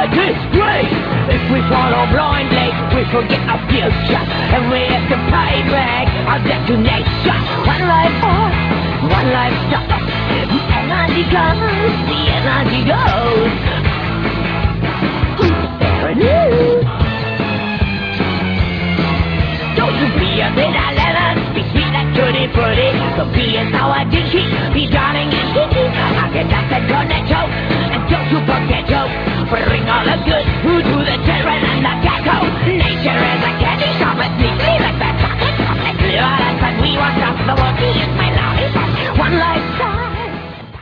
a disgrace. If we follow blindly, we forget our future, and we have to pay back our detonation. One life on, one life stops. The energy comes, the energy goes. There it is. Don't you be a bit of lemon, be sweet like tutti frutti. So be as how I did keep, be darling and sticky. I get that cornetto.